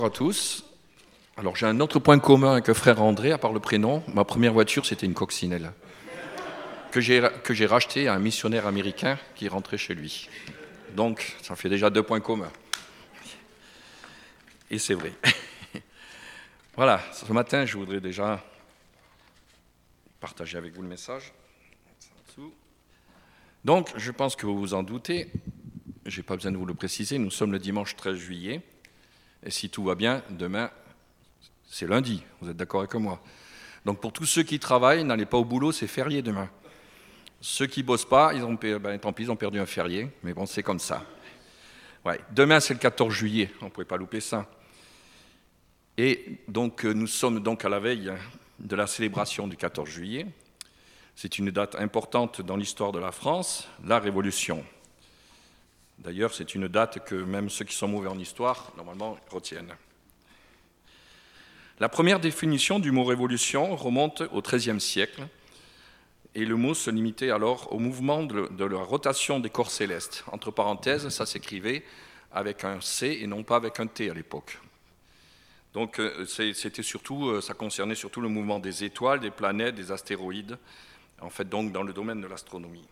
Bonjour à tous. Alors j'ai un autre point commun avec le frère André, à part le prénom. Ma première voiture, c'était une coccinelle que j'ai rachetée à un missionnaire américain qui est rentré chez lui. Donc ça fait déjà 2 points communs. Et c'est vrai. Voilà, ce matin, je voudrais déjà partager avec vous le message. Donc, je pense que vous vous en doutez, je n'ai pas besoin de vous le préciser, nous sommes le dimanche 13 juillet, et si tout va bien, demain, c'est lundi, vous êtes d'accord avec moi. Donc pour tous ceux qui travaillent, n'allez pas au boulot, c'est férié demain. Ceux qui ne bossent pas, tant pis, ils ont perdu un férié, mais bon, c'est comme ça. Ouais. Demain, c'est le 14 juillet, on ne pouvait pas louper ça. Et donc, nous sommes donc à la veille de la célébration du 14 juillet. C'est une date importante dans l'histoire de la France, la Révolution. D'ailleurs, c'est une date que même ceux qui sont mauvais en histoire, normalement, retiennent. La première définition du mot « révolution » remonte au XIIIe siècle, et le mot se limitait alors au mouvement de la rotation des corps célestes. Entre parenthèses, ça s'écrivait avec un C et non pas avec un T à l'époque. Donc, ça concernait surtout le mouvement des étoiles, des planètes, des astéroïdes, en fait donc dans le domaine de l'astronomie.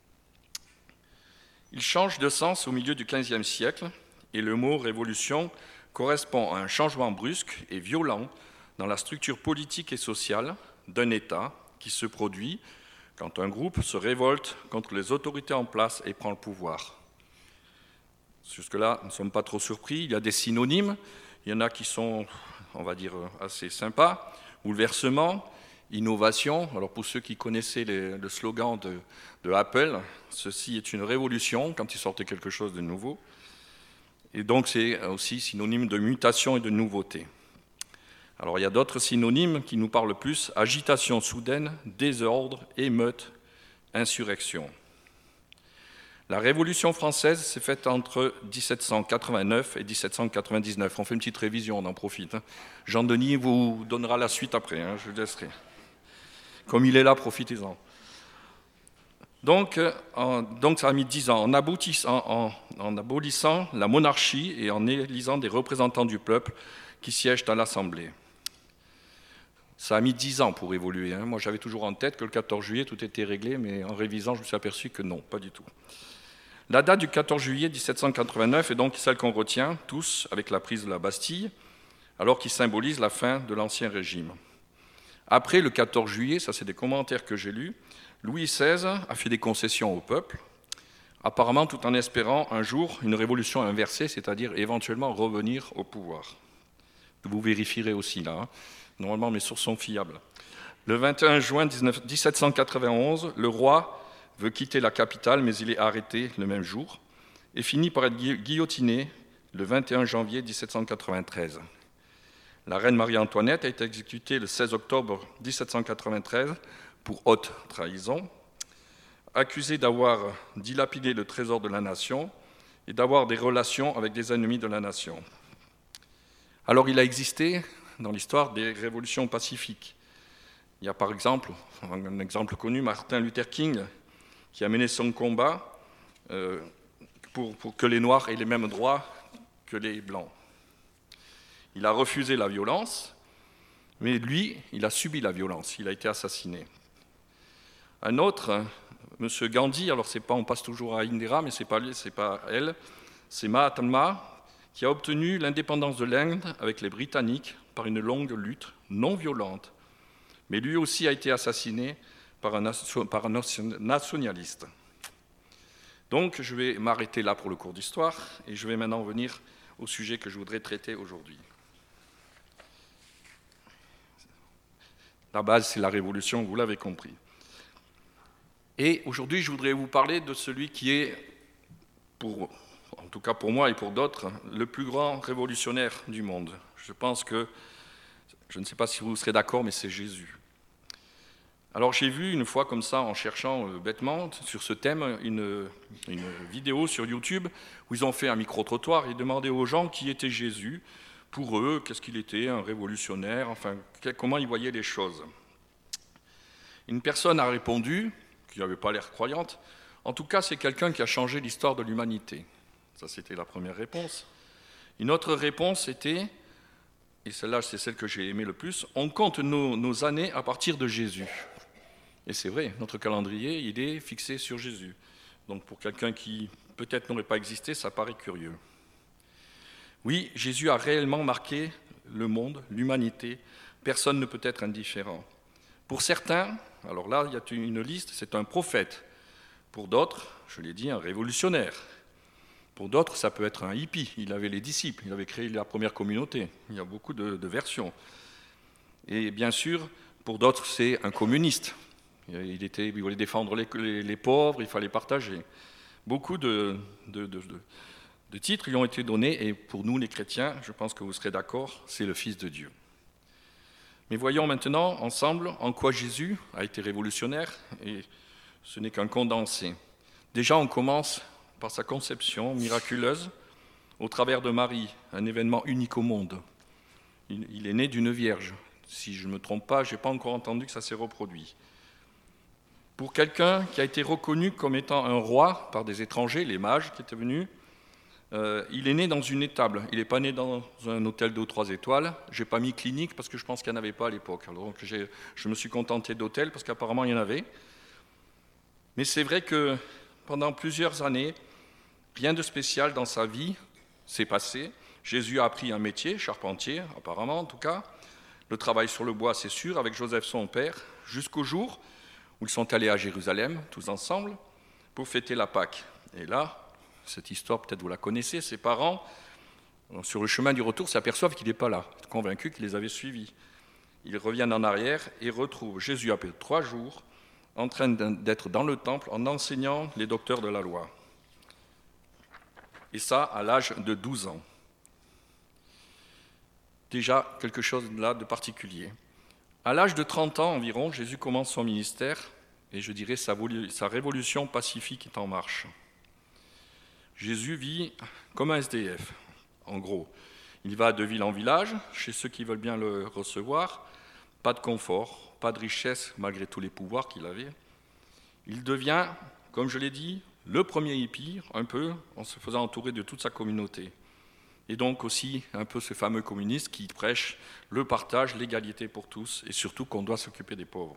Il change de sens au milieu du XVe siècle et le mot « révolution » correspond à un changement brusque et violent dans la structure politique et sociale d'un État qui se produit quand un groupe se révolte contre les autorités en place et prend le pouvoir. Jusque-là, nous ne sommes pas trop surpris, il y a des synonymes, il y en a qui sont, on va dire, assez sympas, bouleversement, innovation. Alors pour ceux qui connaissaient le slogan de Apple, ceci est une révolution quand ils sortaient quelque chose de nouveau. Et donc c'est aussi synonyme de mutation et de nouveauté. Alors il y a d'autres synonymes qui nous parlent plus, agitation soudaine, désordre, émeute, insurrection. La Révolution française s'est faite entre 1789 et 1799. On fait une petite révision, on en profite. Jean-Denis vous donnera la suite après, je le laisserai. Comme il est là, profitez-en. Donc ça a mis 10 ans, en abolissant la monarchie et en élisant des représentants du peuple qui siègent à l'Assemblée. Ça a mis 10 ans pour évoluer. Moi, j'avais toujours en tête que le 14 juillet, tout était réglé, mais en révisant, je me suis aperçu que non, pas du tout. La date du 14 juillet 1789 est donc celle qu'on retient tous avec la prise de la Bastille, alors qu'il symbolise la fin de l'Ancien Régime. Après le 14 juillet, ça c'est des commentaires que j'ai lus, Louis XVI a fait des concessions au peuple, apparemment tout en espérant un jour une révolution inversée, c'est-à-dire éventuellement revenir au pouvoir. Vous vérifierez aussi là, normalement mes sources sont fiables. Le 21 juin 1791, le roi veut quitter la capitale, mais il est arrêté le même jour et finit par être guillotiné le 21 janvier 1793. La reine Marie-Antoinette a été exécutée le 16 octobre 1793 pour haute trahison, accusée d'avoir dilapidé le trésor de la nation et d'avoir des relations avec des ennemis de la nation. Alors il a existé dans l'histoire des révolutions pacifiques. Il y a par exemple, un exemple connu, Martin Luther King, qui a mené son combat pour que les Noirs aient les mêmes droits que les Blancs. Il a refusé la violence, mais lui, il a subi la violence, il a été assassiné. Un autre, M. Gandhi, alors on passe toujours à Indira, mais ce n'est pas elle, c'est Mahatma, qui a obtenu l'indépendance de l'Inde avec les Britanniques par une longue lutte non violente, mais lui aussi a été assassiné par un nationaliste. Donc, je vais m'arrêter là pour le cours d'histoire et je vais maintenant venir au sujet que je voudrais traiter aujourd'hui. La base, c'est la Révolution, vous l'avez compris. Et aujourd'hui, je voudrais vous parler de celui qui est, en tout cas pour moi et pour d'autres, le plus grand révolutionnaire du monde. Je pense que, je ne sais pas si vous serez d'accord, mais c'est Jésus. Alors j'ai vu une fois comme ça, en cherchant bêtement sur ce thème, une vidéo sur YouTube où ils ont fait un micro-trottoir et demandaient aux gens qui était Jésus. Pour eux, qu'est-ce qu'il était, un révolutionnaire, enfin, comment ils voyaient les choses. Une personne a répondu, qui n'avait pas l'air croyante, en tout cas c'est quelqu'un qui a changé l'histoire de l'humanité. Ça c'était la première réponse. Une autre réponse était, et celle-là c'est celle que j'ai aimée le plus, on compte nos années à partir de Jésus. Et c'est vrai, notre calendrier, il est fixé sur Jésus. Donc pour quelqu'un qui peut-être n'aurait pas existé, ça paraît curieux. Oui, Jésus a réellement marqué le monde, l'humanité. Personne ne peut être indifférent. Pour certains, alors là, il y a une liste, c'est un prophète. Pour d'autres, je l'ai dit, un révolutionnaire. Pour d'autres, ça peut être un hippie. Il avait les disciples, il avait créé la première communauté. Il y a beaucoup de versions. Et bien sûr, pour d'autres, c'est un communiste. Il voulait défendre les pauvres, il fallait partager. Beaucoup de titres lui ont été donnés, et pour nous, les chrétiens, je pense que vous serez d'accord, c'est le Fils de Dieu. Mais voyons maintenant ensemble en quoi Jésus a été révolutionnaire, et ce n'est qu'un condensé. Déjà, on commence par sa conception miraculeuse au travers de Marie, un événement unique au monde. Il est né d'une vierge. Si je ne me trompe pas, je n'ai pas encore entendu que ça s'est reproduit. Pour quelqu'un qui a été reconnu comme étant un roi par des étrangers, les mages qui étaient venus, il est né dans une étable. Il n'est pas né dans un hôtel 2 ou 3 étoiles. Je n'ai pas mis clinique parce que je pense qu'il n'y en avait pas à l'époque. Alors, donc je me suis contenté d'hôtel parce qu'apparemment il y en avait. Mais c'est vrai que pendant plusieurs années, rien de spécial dans sa vie s'est passé. Jésus a appris un métier, charpentier, apparemment en tout cas. Le travail sur le bois, c'est sûr, avec Joseph son père, jusqu'au jour où ils sont allés à Jérusalem, tous ensemble, pour fêter la Pâque. Et là, cette histoire, peut-être vous la connaissez, ses parents, sur le chemin du retour, s'aperçoivent qu'il n'est pas là, convaincus qu'il les avait suivis. Ils reviennent en arrière et retrouvent Jésus après 3 jours, en train d'être dans le temple, en enseignant les docteurs de la loi. Et ça, à l'âge de 12 ans. Déjà, quelque chose là de particulier. À l'âge de 30 ans environ, Jésus commence son ministère, et je dirais sa révolution pacifique est en marche. Jésus vit comme un SDF, en gros. Il va de ville en village, chez ceux qui veulent bien le recevoir. Pas de confort, pas de richesse, malgré tous les pouvoirs qu'il avait. Il devient, comme je l'ai dit, le premier hippie, un peu, en se faisant entourer de toute sa communauté. Et donc aussi un peu ce fameux communiste qui prêche le partage, l'égalité pour tous, et surtout qu'on doit s'occuper des pauvres.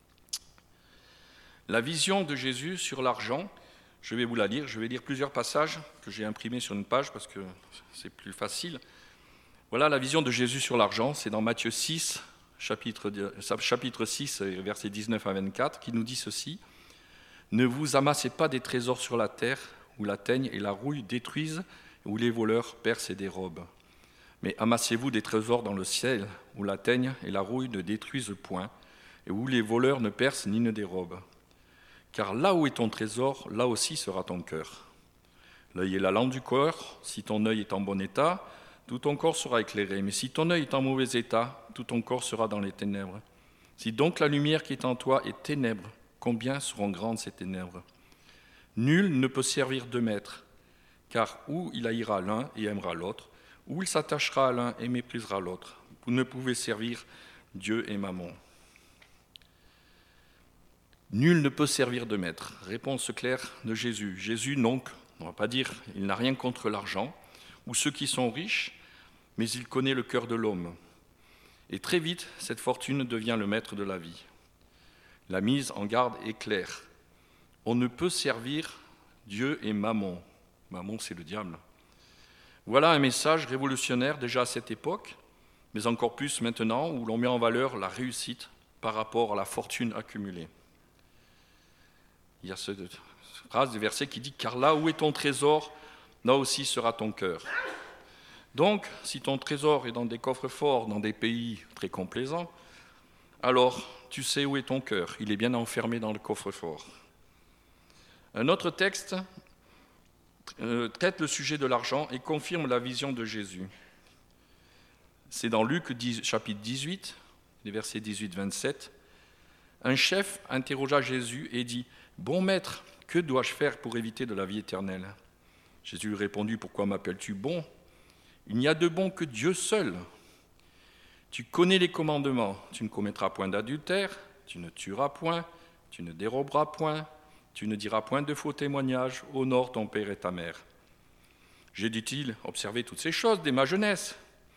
La vision de Jésus sur l'argent, je vais vous la lire. Je vais lire plusieurs passages que j'ai imprimés sur une page parce que c'est plus facile. Voilà la vision de Jésus sur l'argent, c'est dans Matthieu 6, chapitre 6, versets 19 à 24, qui nous dit ceci. « Ne vous amassez pas des trésors sur la terre, où la teigne et la rouille détruisent, où les voleurs percent et dérobent. Mais amassez-vous des trésors dans le ciel, où la teigne et la rouille ne détruisent point, et où les voleurs ne percent ni ne dérobent. Car là où est ton trésor, là aussi sera ton cœur. L'œil est la lampe du corps, si ton œil est en bon état, tout ton corps sera éclairé. Mais si ton œil est en mauvais état, tout ton corps sera dans les ténèbres. Si donc la lumière qui est en toi est ténèbres, combien seront grandes ces ténèbres ? Nul ne peut servir 2 maîtres, car ou il haïra l'un et aimera l'autre, ou il s'attachera à l'un et méprisera l'autre. Vous ne pouvez servir Dieu et Mammon. Nul ne peut servir 2 maîtres. Réponse claire de Jésus. Jésus, donc, on ne va pas dire, il n'a rien contre l'argent ou ceux qui sont riches, mais il connaît le cœur de l'homme. Et très vite, cette fortune devient le maître de la vie. La mise en garde est claire. On ne peut servir Dieu et Mammon. Mammon, c'est le diable. Voilà un message révolutionnaire déjà à cette époque, mais encore plus maintenant où l'on met en valeur la réussite par rapport à la fortune accumulée. Il y a cette phrase du verset qui dit « Car là où est ton trésor, là aussi sera ton cœur ». Donc, si ton trésor est dans des coffres forts, dans des pays très complaisants, alors tu sais où est ton cœur. Il est bien enfermé dans le coffre-fort. Un autre texte traite le sujet de l'argent et confirme la vision de Jésus. C'est dans Luc chapitre 18, les versets 18-27. Un chef interrogea Jésus et dit « Bon maître, que dois-je faire pour éviter de la vie éternelle ?» Jésus lui répondit « Pourquoi m'appelles-tu bon ? Il n'y a de bon que Dieu seul. Tu connais les commandements, tu ne commettras point d'adultère, tu ne tueras point, tu ne déroberas point, tu ne diras point de faux témoignages, honore ton père et ta mère. J'ai, dit-il, observé toutes ces choses dès ma jeunesse.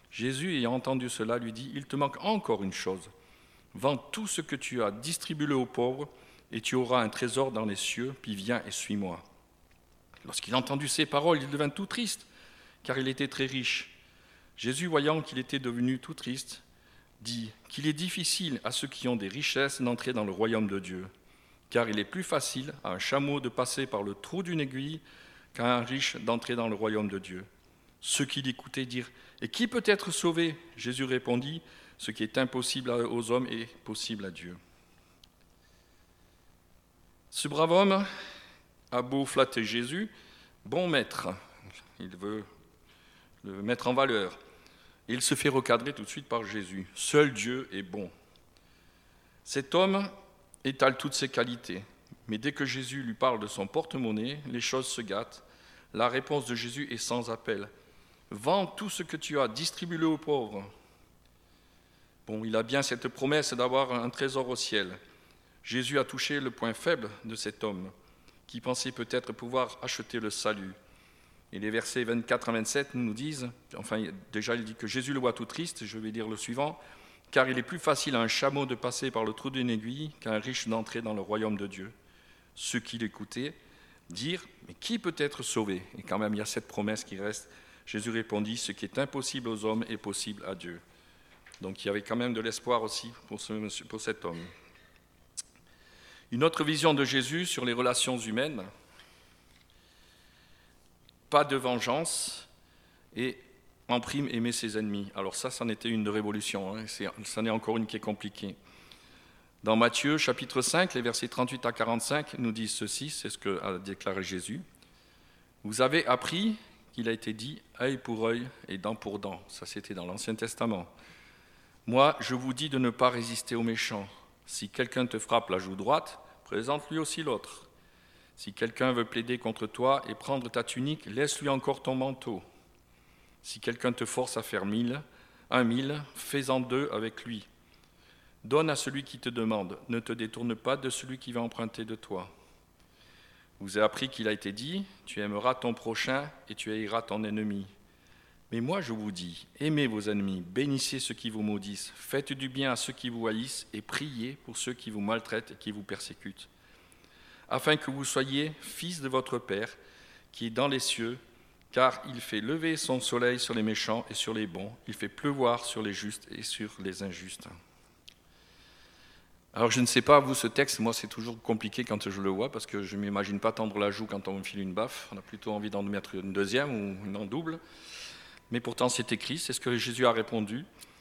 Jésus, ayant entendu cela, lui dit, « Il te manque encore une chose. Vends tout ce que tu as, distribue-le aux pauvres, et tu auras un trésor dans les cieux, puis viens et suis-moi. » Lorsqu'il a entendu ces paroles, il devint tout triste, car il était très riche. Jésus, voyant qu'il était devenu tout triste, dit qu'il est difficile à ceux qui ont des richesses d'entrer dans le royaume de Dieu, car il est plus facile à un chameau de passer par le trou d'une aiguille qu'à un riche d'entrer dans le royaume de Dieu. Ceux qui l'écoutaient dirent « Et qui peut être sauvé ?» Jésus répondit « Ce qui est impossible aux hommes est possible à Dieu. » Ce brave homme a beau flatter Jésus, bon maître, il veut le mettre en valeur. Et il se fait recadrer tout de suite par Jésus. Seul Dieu est bon. Cet homme étale toutes ses qualités, mais dès que Jésus lui parle de son porte-monnaie, les choses se gâtent. La réponse de Jésus est sans appel. Vends tout ce que tu as, distribue-le aux pauvres. Bon, il a bien cette promesse d'avoir un trésor au ciel. Jésus a touché le point faible de cet homme, qui pensait peut-être pouvoir acheter le salut. Et les versets 24 à 27 nous disent, enfin déjà il dit que Jésus le voit tout triste, je vais lire le suivant, « Car il est plus facile à un chameau de passer par le trou d'une aiguille qu'à un riche d'entrer dans le royaume de Dieu. » Ceux qui l'écoutaient dirent, « Mais qui peut être sauvé ?» Et quand même il y a cette promesse qui reste. Jésus répondit, « Ce qui est impossible aux hommes est possible à Dieu. » Donc il y avait quand même de l'espoir aussi pour cet homme. Une autre vision de Jésus sur les relations humaines, pas de vengeance et en prime aimer ses ennemis. Alors ça en était une de révolution, ça en est encore une qui est compliquée. Dans Matthieu chapitre 5, les versets 38 à 45 nous disent ceci, c'est ce qu'a déclaré Jésus. « Vous avez appris qu'il a été dit œil pour œil et dent pour dent. » Ça c'était dans l'Ancien Testament. « Moi, je vous dis de ne pas résister aux méchants. Si quelqu'un te frappe la joue droite, présente-lui aussi l'autre. Si quelqu'un veut plaider contre toi et prendre ta tunique, laisse-lui encore ton manteau. Si quelqu'un te force à faire 1 000, fais-en 2 avec lui. Donne à celui qui te demande, ne te détourne pas de celui qui va emprunter de toi. Vous avez appris qu'il a été dit, tu aimeras ton prochain et tu haïras ton ennemi. Mais moi je vous dis, aimez vos ennemis, bénissez ceux qui vous maudissent, faites du bien à ceux qui vous haïssent et priez pour ceux qui vous maltraitent et qui vous persécutent. Afin que vous soyez fils de votre Père qui est dans les cieux, car il fait lever son soleil sur les méchants et sur les bons, il fait pleuvoir sur les justes et sur les injustes. » Alors je ne sais pas, vous, ce texte, moi c'est toujours compliqué quand je le vois, parce que je ne m'imagine pas tendre la joue quand on me file une baffe, on a plutôt envie d'en mettre une deuxième ou une en double, mais pourtant c'est écrit, c'est ce que Jésus a répondu.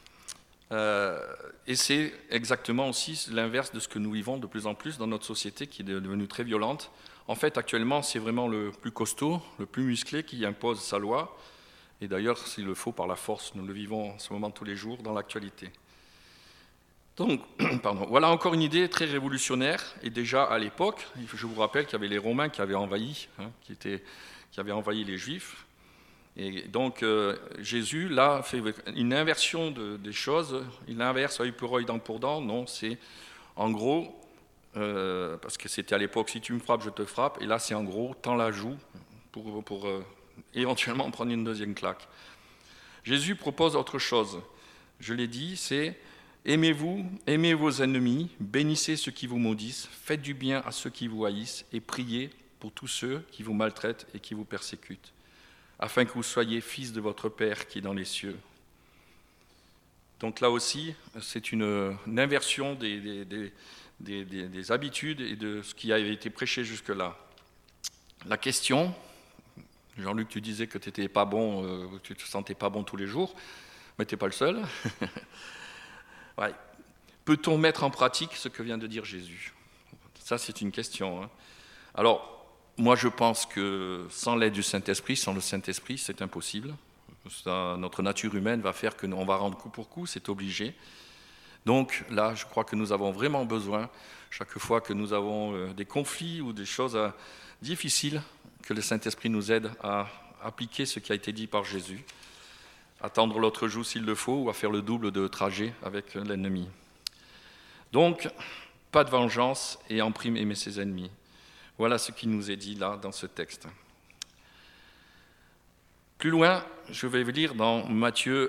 Et c'est exactement aussi l'inverse de ce que nous vivons de plus en plus dans notre société qui est devenue très violente. En fait, actuellement, c'est vraiment le plus costaud, le plus musclé qui impose sa loi. Et d'ailleurs, s'il le faut, par la force, nous le vivons en ce moment tous les jours dans l'actualité. Donc, voilà encore une idée très révolutionnaire. Et déjà à l'époque, je vous rappelle qu'il y avait les Romains qui avaient envahi, qui avaient envahi les Juifs. Et donc Jésus, là, fait une inversion des choses. Il inverse œil pour œil, dent pour dent. Non, c'est en gros, parce que c'était à l'époque, si tu me frappes, je te frappe. Et là, c'est en gros, tends la joue pour éventuellement prendre une deuxième claque. Jésus propose autre chose. Je l'ai dit, c'est aimez-vous, aimez vos ennemis, bénissez ceux qui vous maudissent, faites du bien à ceux qui vous haïssent et priez pour tous ceux qui vous maltraitent et qui vous persécutent, afin que vous soyez fils de votre Père qui est dans les cieux. Donc là aussi, c'est une inversion des habitudes et de ce qui avait été prêché jusque-là. La question, Jean-Luc, tu disais que tu n'étais pas bon, tu ne te sentais pas bon tous les jours, mais tu n'es pas le seul. Ouais. Peut-on mettre en pratique ce que vient de dire Jésus ? Ça, c'est une question. Alors, moi, je pense que sans l'aide du Saint-Esprit, sans le Saint-Esprit, c'est impossible. Ça, notre nature humaine va faire qu'on va rendre coup pour coup, c'est obligé. Donc là, je crois que nous avons vraiment besoin, chaque fois que nous avons des conflits ou des choses difficiles, que le Saint-Esprit nous aide à appliquer ce qui a été dit par Jésus, à tendre l'autre joue s'il le faut, ou à faire le double de trajet avec l'ennemi. Donc, pas de vengeance et en prime aimer ses ennemis. Voilà ce qui nous est dit là dans ce texte. Plus loin, je vais lire dans Matthieu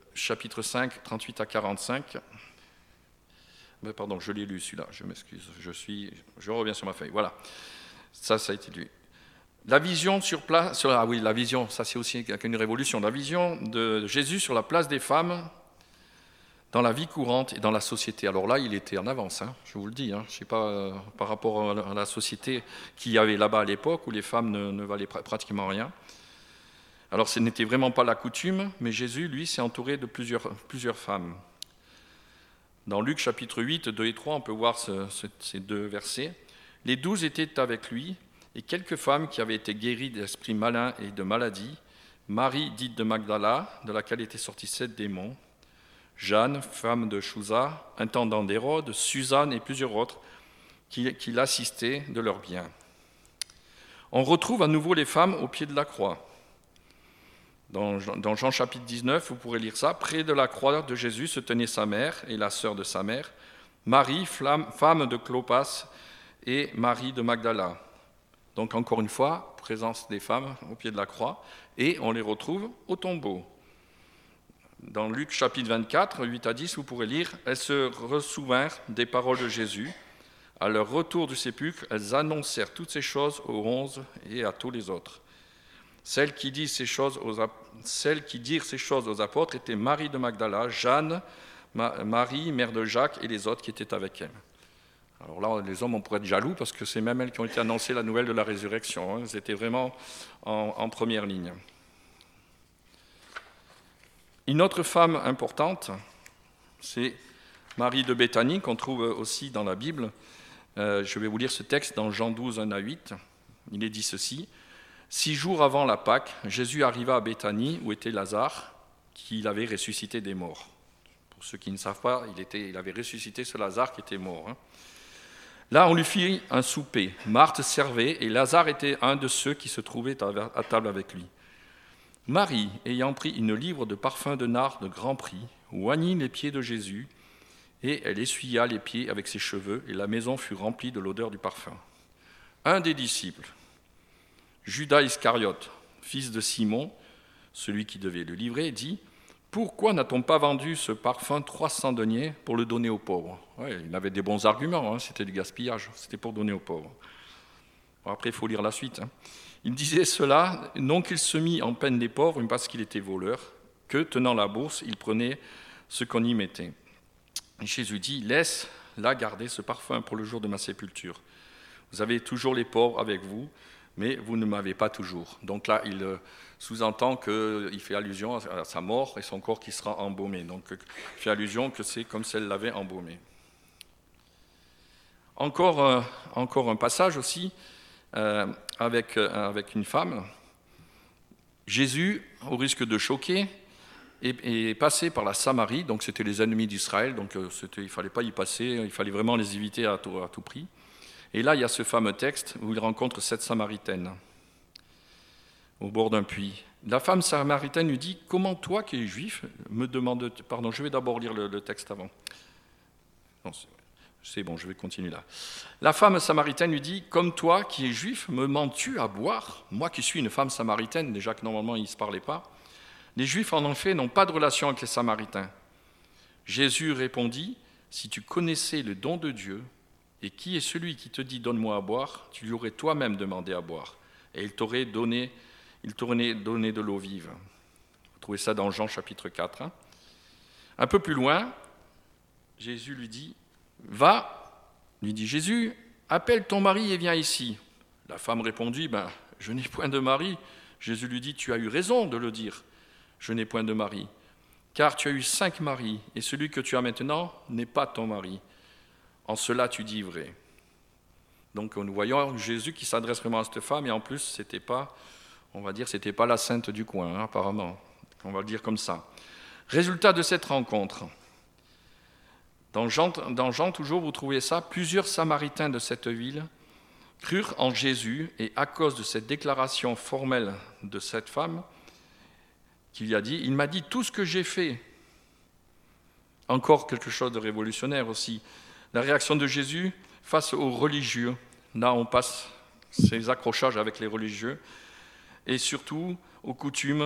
chapitre 5, 38 à 45. Pardon, je l'ai lu celui-là, je m'excuse, je reviens sur ma feuille. Voilà, ça a été lu. La vision sur place, ah oui, la vision, ça c'est aussi une révolution. La vision de Jésus sur la place des femmes dans la vie courante et dans la société. Alors là, il était en avance, je vous le dis. Je ne sais pas par rapport à la société qu'il y avait là-bas à l'époque où les femmes ne valaient pratiquement rien. Alors ce n'était vraiment pas la coutume, mais Jésus, lui, s'est entouré de plusieurs femmes. Dans Luc chapitre 8, 2 et 3, on peut voir ces deux versets. Les 12 étaient avec lui, et quelques femmes qui avaient été guéries d'esprits malins et de maladies, Marie, dite de Magdala, de laquelle étaient sortis 7 démons, Jeanne, femme de Chouza, intendant d'Hérode, Suzanne et plusieurs autres qui l'assistaient de leurs biens. On retrouve à nouveau les femmes au pied de la croix. Dans Jean chapitre 19, vous pourrez lire ça. Près de la croix de Jésus se tenait sa mère et la sœur de sa mère, Marie, femme de Clopas, et Marie de Magdala. Donc encore une fois, présence des femmes au pied de la croix, et on les retrouve au tombeau. Dans Luc chapitre 24, 8 à 10, vous pourrez lire « Elles se ressouvinrent des paroles de Jésus. À leur retour du sépulcre, elles annoncèrent toutes ces choses aux 11 et à tous les autres. Celles qui dirent ces choses aux apôtres étaient Marie de Magdala, Jeanne, Marie, mère de Jacques, et les autres qui étaient avec elle. » Alors là, les hommes, on pourrait être jaloux parce que c'est même elles qui ont été annoncées la nouvelle de la résurrection. Elles étaient vraiment en première ligne. Une autre femme importante, c'est Marie de Béthanie, qu'on trouve aussi dans la Bible. Je vais vous lire ce texte dans Jean 12, 1 à 8. Il est dit ceci. 6 jours avant la Pâque, Jésus arriva à Béthanie, où était Lazare, qu'il avait ressuscité des morts. Pour ceux qui ne savent pas, il avait ressuscité ce Lazare qui était mort. Là, on lui fit un souper. Marthe servait, et Lazare était un de ceux qui se trouvaient à table avec lui. Marie, ayant pris une livre de parfum de nard de grand prix, oignit les pieds de Jésus, et elle essuya les pieds avec ses cheveux, et la maison fut remplie de l'odeur du parfum. Un des disciples, Judas Iscariote, fils de Simon, celui qui devait le livrer, dit « Pourquoi n'a-t-on pas vendu ce parfum 300 deniers pour le donner aux pauvres ?» Il avait des bons arguments, c'était du gaspillage, c'était pour donner aux pauvres. Bon, après, il faut lire la suite. Il disait cela, non qu'il se mit en peine des pauvres, mais parce qu'il était voleur, que, tenant la bourse, il prenait ce qu'on y mettait. Et Jésus dit, laisse-la garder ce parfum pour le jour de ma sépulture. Vous avez toujours les pauvres avec vous, mais vous ne m'avez pas toujours. Donc là, il sous-entend qu'il fait allusion à sa mort et son corps qui sera embaumé. Donc il fait allusion que c'est comme si elle l'avait embaumé. Encore un passage aussi, avec une femme. Jésus, au risque de choquer, est passé par la Samarie, donc c'était les ennemis d'Israël, donc il ne fallait pas y passer, il fallait vraiment les éviter à tout prix. Et là, il y a ce fameux texte où il rencontre cette Samaritaine au bord d'un puits. La femme samaritaine lui dit « Comment toi, qui es juif, me demandes... » Pardon, je vais d'abord lire le texte avant. Non, c'est bon, je vais continuer là. La femme samaritaine lui dit « Comme toi, qui es juif, me demandes-tu à boire ? Moi qui suis une femme samaritaine, déjà que normalement ils ne se parlaient pas. Les juifs, en effet, n'ont pas de relation avec les samaritains. » Jésus répondit « Si tu connaissais le don de Dieu, et qui est celui qui te dit « Donne-moi à boire », tu lui aurais toi-même demandé à boire, et il t'aurait donné de l'eau vive. Vous trouvez ça dans Jean chapitre 4. Un peu plus loin, Jésus lui dit « Va », lui dit Jésus, « appelle ton mari et viens ici. » La femme répondit « Je n'ai point de mari. » Jésus lui dit « Tu as eu raison de le dire, je n'ai point de mari. Car tu as eu 5 maris, et celui que tu as maintenant n'est pas ton mari. En cela tu dis vrai. » Donc nous voyons Jésus qui s'adresse vraiment à cette femme, et en plus, c'était pas la sainte du coin, apparemment. On va le dire comme ça. Résultat de cette rencontre. Dans Jean, toujours, vous trouvez ça, plusieurs Samaritains de cette ville crurent en Jésus, et à cause de cette déclaration formelle de cette femme, qui lui a dit, « Il m'a dit tout ce que j'ai fait. » Encore quelque chose de révolutionnaire aussi. La réaction de Jésus face aux religieux. Là, on passe ces accrochages avec les religieux, et surtout aux coutumes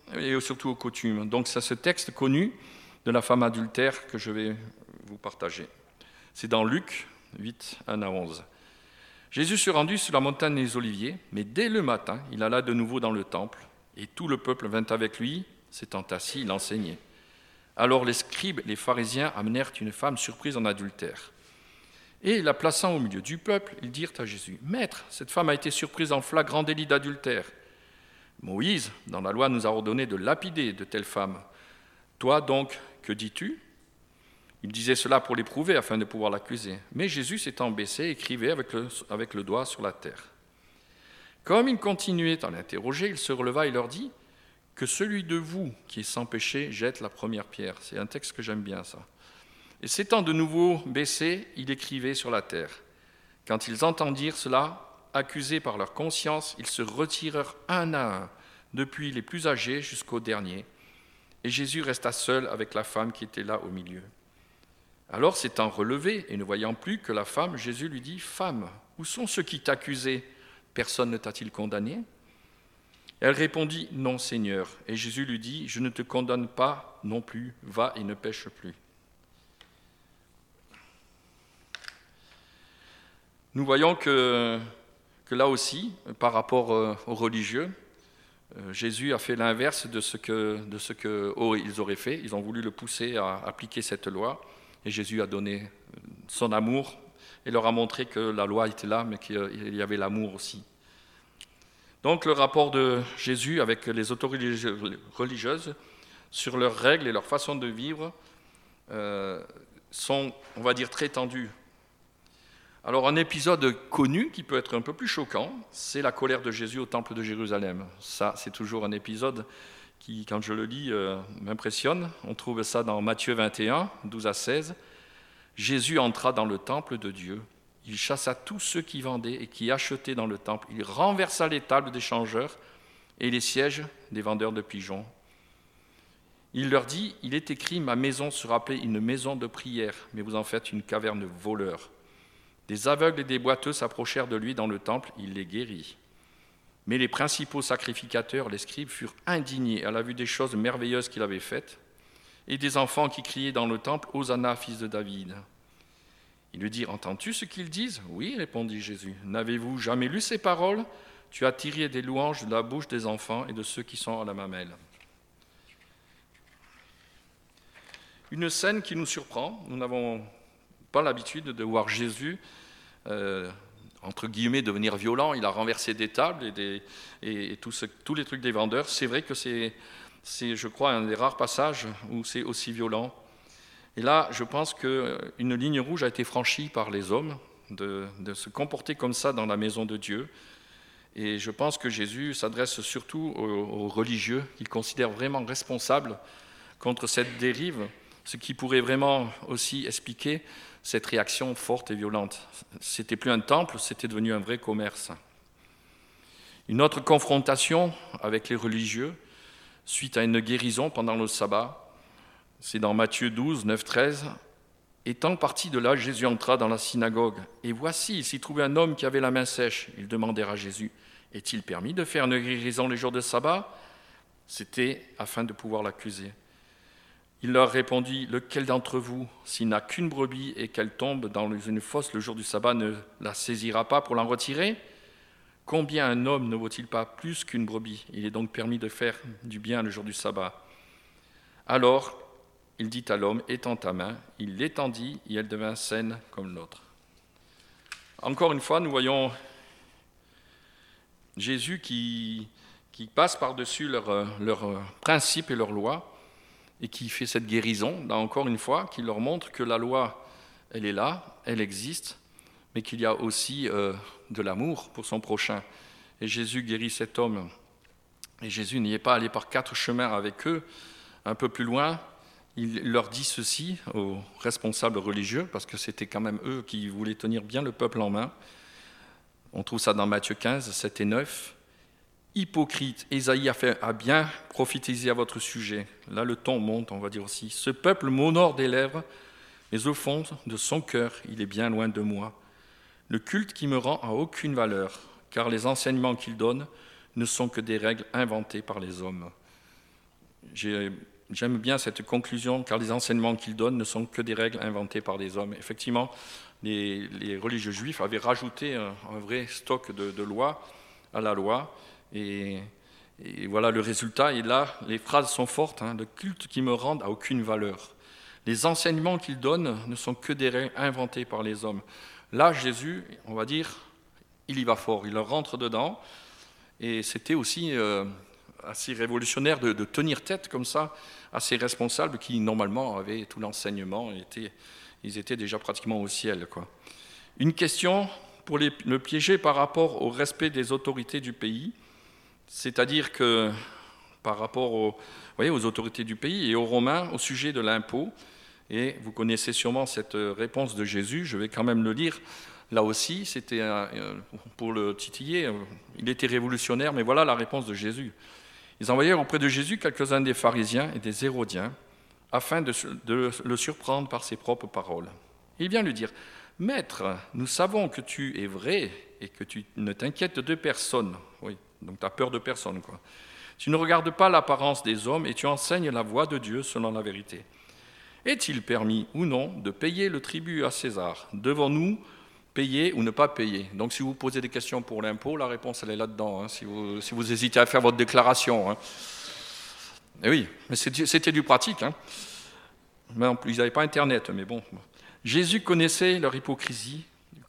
et surtout aux coutumes. Donc c'est ce texte connu de la femme adultère que je vais vous partager. C'est dans Luc 8, 1 à 11. Jésus se rendit sur la montagne des Oliviers, mais dès le matin, il alla de nouveau dans le temple, et tout le peuple vint avec lui, s'étant assis, il enseignait. Alors les scribes et les pharisiens amenèrent une femme surprise en adultère. Et la plaçant au milieu du peuple, ils dirent à Jésus, « Maître, cette femme a été surprise en flagrant délit d'adultère. Moïse, dans la loi, nous a ordonné de lapider de telles femmes. Toi donc, que dis-tu » Il disait cela pour l'éprouver, afin de pouvoir l'accuser. Mais Jésus s'étant baissé, écrivait avec le doigt sur la terre. Comme il continuait à l'interroger, il se releva et leur dit, « Que celui de vous qui est sans péché jette la première pierre. » C'est un texte que j'aime bien, ça. Et s'étant de nouveau baissé, il écrivait sur la terre. Quand ils entendirent cela, accusés par leur conscience, ils se retirèrent un à un, depuis les plus âgés jusqu'au dernier. Et Jésus resta seul avec la femme qui était là au milieu. Alors, s'étant relevé et ne voyant plus que la femme, Jésus lui dit, « Femme, où sont ceux qui t'accusaient ? Personne ne t'a-t-il condamné ?» Elle répondit, « Non, Seigneur. » Et Jésus lui dit, « Je ne te condamne pas non plus, va et ne pêche plus. » Nous voyons que là aussi, par rapport aux religieux, Jésus a fait l'inverse de ce que ils auraient fait. Ils ont voulu le pousser à appliquer cette loi. Et Jésus a donné son amour et leur a montré que la loi était là, mais qu'il y avait l'amour aussi. Donc le rapport de Jésus avec les autorités religieuses sur leurs règles et leur façon de vivre sont, on va dire, très tendus. Alors un épisode connu qui peut être un peu plus choquant, c'est la colère de Jésus au temple de Jérusalem. Ça, c'est toujours un épisode qui, quand je le lis, m'impressionne. On trouve ça dans Matthieu 21, 12 à 16. Jésus entra dans le temple de Dieu. Il chassa tous ceux qui vendaient et qui achetaient dans le temple. Il renversa les tables des changeurs et les sièges des vendeurs de pigeons. Il leur dit, « Il est écrit, ma maison sera appelée une maison de prière, mais vous en faites une caverne de voleurs. » Des aveugles et des boiteux s'approchèrent de lui dans le temple, il les guérit. Mais les principaux sacrificateurs, les scribes, furent indignés à la vue des choses merveilleuses qu'il avait faites, et des enfants qui criaient dans le temple, « Hosanna, fils de David !» Ils lui dirent, « Entends-tu ce qu'ils disent ?» « Oui, répondit Jésus. « N'avez-vous jamais lu ces paroles ? Tu as tiré des louanges de la bouche des enfants et de ceux qui sont à la mamelle. » Une scène qui nous surprend. Nous n'avons pas l'habitude de voir Jésus, entre guillemets, devenir violent. Il a renversé des tables et tous les trucs des vendeurs. C'est vrai que c'est, je crois, un des rares passages où c'est aussi violent. Et là, je pense qu'une ligne rouge a été franchie par les hommes de se comporter comme ça dans la maison de Dieu. Et je pense que Jésus s'adresse surtout aux religieux qu'il considère vraiment responsables contre cette dérive, ce qui pourrait vraiment aussi expliquer cette réaction forte et violente. C'était plus un temple, c'était devenu un vrai commerce. Une autre confrontation avec les religieux, suite à une guérison pendant le sabbat, c'est dans Matthieu 12, 9, 13. « Étant parti de là, Jésus entra dans la synagogue. Et voici, il s'y trouvait un homme qui avait la main sèche. Ils demandèrent à Jésus, « Est-il permis de faire une guérison les jours de sabbat ?» C'était afin de pouvoir l'accuser. Il leur répondit, « Lequel d'entre vous, s'il n'a qu'une brebis et qu'elle tombe dans une fosse le jour du sabbat, ne la saisira pas pour l'en retirer ? Combien un homme ne vaut-il pas plus qu'une brebis ? Il est donc permis de faire du bien le jour du sabbat. » Alors, il dit à l'homme, « Étends ta main. » Il l'étendit et elle devint saine comme l'autre. Encore une fois, nous voyons Jésus qui passe par-dessus leurs principes et leurs lois et qui fait cette guérison, là encore une fois, qui leur montre que la loi, elle est là, elle existe, mais qu'il y a aussi de l'amour pour son prochain. Et Jésus guérit cet homme. Et Jésus n'y est pas allé par 4 chemins avec eux. Un peu plus loin, il leur dit ceci aux responsables religieux, parce que c'était quand même eux qui voulaient tenir bien le peuple en main. On trouve ça dans Matthieu 15, 7 et 9. « Hypocrite, Ésaïe a bien prophétisé à votre sujet. » Là, le ton monte, on va dire aussi. « Ce peuple m'honore des lèvres, mais au fond de son cœur, il est bien loin de moi. Le culte qui me rend a aucune valeur, car les enseignements qu'il donne ne sont que des règles inventées par les hommes. » J'aime bien cette conclusion, car les enseignements qu'il donne ne sont que des règles inventées par des hommes. Effectivement, les religieux juifs avaient rajouté un vrai stock de lois à la loi, et voilà le résultat. Et là, les phrases sont fortes, le culte qui me rend n'a aucune valeur. Les enseignements qu'il donne ne sont que des règles inventées par les hommes. Là, Jésus, on va dire, il y va fort, il rentre dedans, et c'était aussi assez révolutionnaire de tenir tête comme ça à ces responsables qui, normalement, avaient tout l'enseignement, ils étaient déjà pratiquement au ciel, quoi. Une question pour le piéger par rapport au respect des autorités du pays, c'est-à-dire que par rapport aux autorités du pays et aux Romains au sujet de l'impôt. Et vous connaissez sûrement cette réponse de Jésus, je vais quand même le lire. Là aussi, c'était pour le titiller, il était révolutionnaire, mais voilà la réponse de Jésus. Ils envoyèrent auprès de Jésus quelques-uns des pharisiens et des hérodiens, afin de le surprendre par ses propres paroles. Et il vient lui dire, « Maître, nous savons que tu es vrai et que tu ne t'inquiètes de personne. » Oui, donc tu as peur de personne, quoi. « Tu ne regardes pas l'apparence des hommes et tu enseignes la voie de Dieu selon la vérité. Est-il permis ou non de payer le tribut à César ? Devons-nous payer ou ne pas payer ?» Donc si vous posez des questions pour l'impôt, la réponse elle est là-dedans, si vous hésitez à faire votre déclaration. Et oui, mais c'était du pratique. Mais en plus, ils n'avaient pas Internet, mais bon. Jésus connaissant leur hypocrisie,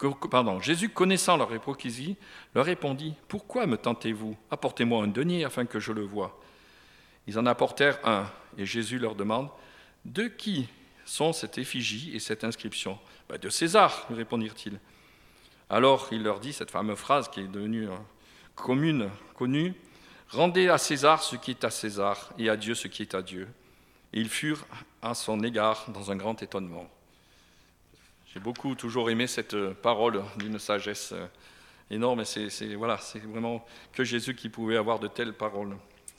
leur répondit, « Pourquoi me tentez-vous ? Apportez-moi un denier afin que je le voie. » Ils en apportèrent un, et Jésus leur demande, « De qui sont cette effigie et cette inscription ? » De César, lui répondirent-ils. Alors il leur dit cette fameuse phrase qui est devenue connue, « Rendez à César ce qui est à César et à Dieu ce qui est à Dieu. » Et ils furent à son égard dans un grand étonnement. J'ai beaucoup toujours aimé cette parole d'une sagesse énorme, et c'est vraiment que Jésus qui pouvait avoir de telles paroles.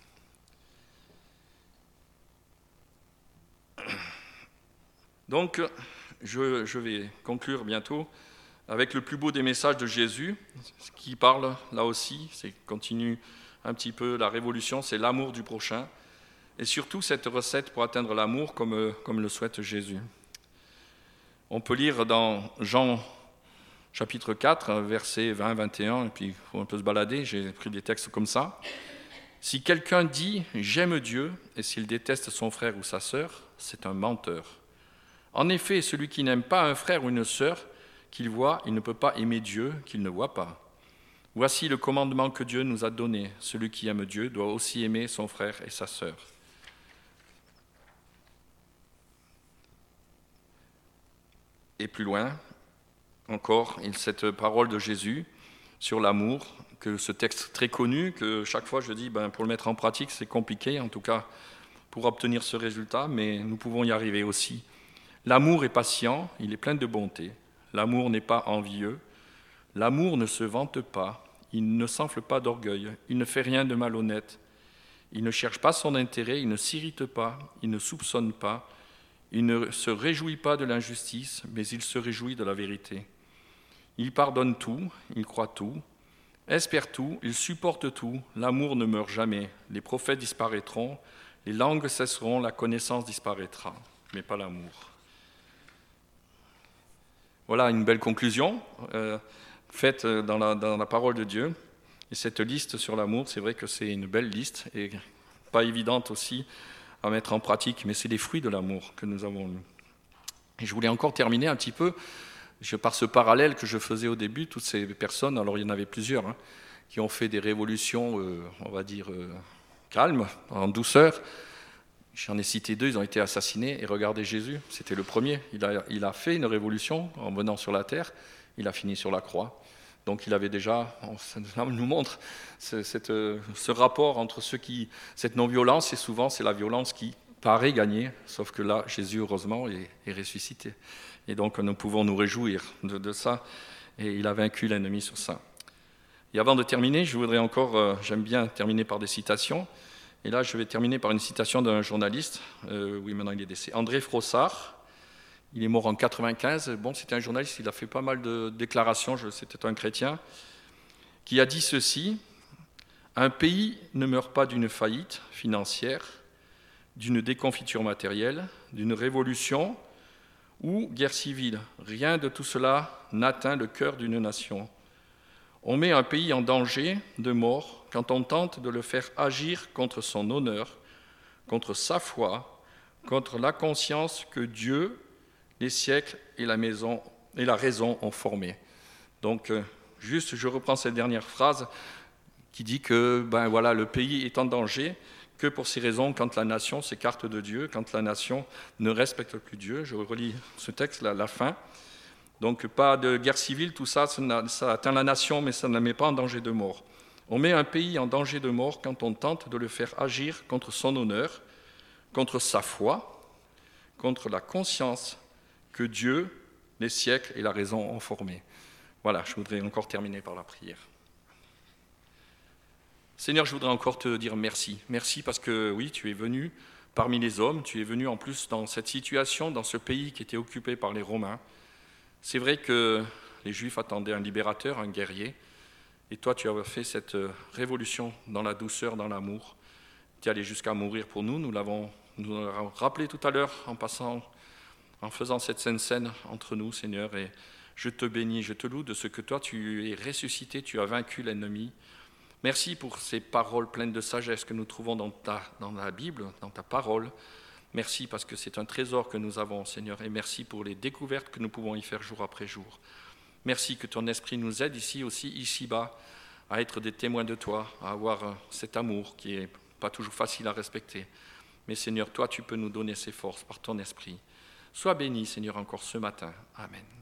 Donc, je vais conclure bientôt avec le plus beau des messages de Jésus, qui parle là aussi, c'est continue un petit peu la révolution, c'est l'amour du prochain, et surtout cette recette pour atteindre l'amour comme le souhaite Jésus. On peut lire dans Jean chapitre 4, versets 20-21, et puis on peut se balader, j'ai pris des textes comme ça. « Si quelqu'un dit « J'aime Dieu » et s'il déteste son frère ou sa sœur, c'est un menteur. En effet, celui qui n'aime pas un frère ou une sœur qu'il voit, il ne peut pas aimer Dieu qu'il ne voit pas. Voici le commandement que Dieu nous a donné. Celui qui aime Dieu doit aussi aimer son frère et sa sœur. » Et plus loin, encore, cette parole de Jésus sur l'amour, que ce texte très connu, que chaque fois je dis, pour le mettre en pratique, c'est compliqué, en tout cas pour obtenir ce résultat, mais nous pouvons y arriver aussi. L'amour est patient, il est plein de bonté. L'amour n'est pas envieux. L'amour ne se vante pas, il ne s'enfle pas d'orgueil, il ne fait rien de malhonnête. Il ne cherche pas son intérêt, il ne s'irrite pas, il ne soupçonne pas. Il ne se réjouit pas de l'injustice, mais il se réjouit de la vérité. Il pardonne tout, il croit tout, espère tout, il supporte tout. L'amour ne meurt jamais. Les prophètes disparaîtront, les langues cesseront, la connaissance disparaîtra, mais pas l'amour. Voilà une belle conclusion faite dans la parole de Dieu. Et cette liste sur l'amour, c'est vrai que c'est une belle liste et pas évidente aussi à mettre en pratique, mais c'est les fruits de l'amour que nous avons eus. Et je voulais encore terminer un petit peu, par ce parallèle que je faisais au début, toutes ces personnes, alors il y en avait plusieurs, qui ont fait des révolutions, on va dire, calmes, en douceur. J'en ai cité 2, ils ont été assassinés, et regardez Jésus, c'était le premier. Il a fait une révolution en venant sur la terre, il a fini sur la croix. Donc il avait déjà, ça nous montre ce rapport entre cette non-violence, et souvent c'est la violence qui paraît gagner, sauf que là, Jésus, heureusement, est ressuscité. Et donc nous pouvons nous réjouir de ça, et il a vaincu l'ennemi sur ça. Et avant de terminer, je voudrais encore, j'aime bien terminer par des citations, et là je vais terminer par une citation d'un journaliste, oui maintenant il est décédé, André Frossard. Il est mort en 1995. Bon, c'était un journaliste, il a fait pas mal de déclarations, c'était un chrétien, qui a dit ceci: « Un pays ne meurt pas d'une faillite financière, d'une déconfiture matérielle, d'une révolution ou guerre civile. Rien de tout cela n'atteint le cœur d'une nation. On met un pays en danger de mort quand on tente de le faire agir contre son honneur, contre sa foi, contre la conscience que Dieu, les siècles et la raison ont formée. Donc, juste, je reprends cette dernière phrase qui dit que le pays est en danger que pour ces raisons quand la nation s'écarte de Dieu, quand la nation ne respecte plus Dieu. Je relis ce texte, la fin. Donc pas de guerre civile, tout ça, ça atteint la nation, mais ça ne la met pas en danger de mort. On met un pays en danger de mort quand on tente de le faire agir contre son honneur, contre sa foi, contre la conscience que Dieu, les siècles et la raison ont formée. Voilà, je voudrais encore terminer par la prière. Seigneur, je voudrais encore te dire merci. Merci parce que oui, tu es venu parmi les hommes, tu es venu en plus dans cette situation, dans ce pays qui était occupé par les Romains. C'est vrai que les Juifs attendaient un libérateur, un guerrier, et toi tu as fait cette révolution dans la douceur, dans l'amour. Tu es allé jusqu'à mourir pour nous, nous l'avons rappelé tout à l'heure en faisant cette scène entre nous, Seigneur, et je te bénis, je te loue de ce que toi tu es ressuscité, tu as vaincu l'ennemi. Merci pour ces paroles pleines de sagesse que nous trouvons dans la Bible, dans ta parole. Merci parce que c'est un trésor que nous avons, Seigneur, et merci pour les découvertes que nous pouvons y faire jour après jour. Merci que ton esprit nous aide ici-bas, à être des témoins de toi, à avoir cet amour qui n'est pas toujours facile à respecter. Mais Seigneur, toi, tu peux nous donner ces forces par ton esprit. Sois béni, Seigneur, encore ce matin. Amen.